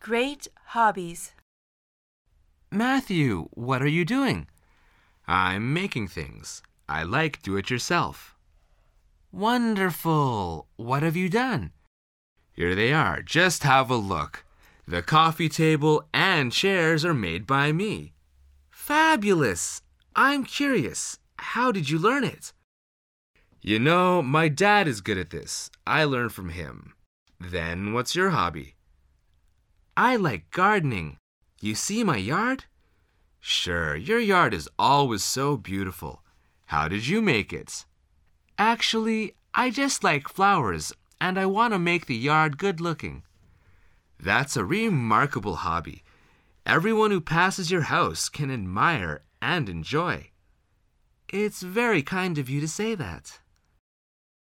Great hobbies. Matthew, what are you doing? I'm making things. I like do-it-yourself. Wonderful. What have you done? Here they are. Just have a look. The coffee table and chairs are made by me. Fabulous. I'm curious. How did you learn it? You know, my dad is good at this. I learned from him. Then what's your hobby? I like gardening. You see my yard? Sure, your yard is always so beautiful. How did you make it? Actually, I just like flowers, and I want to make the yard good-looking. That's a remarkable hobby. Everyone who passes your house can admire and enjoy. It's very kind of you to say that.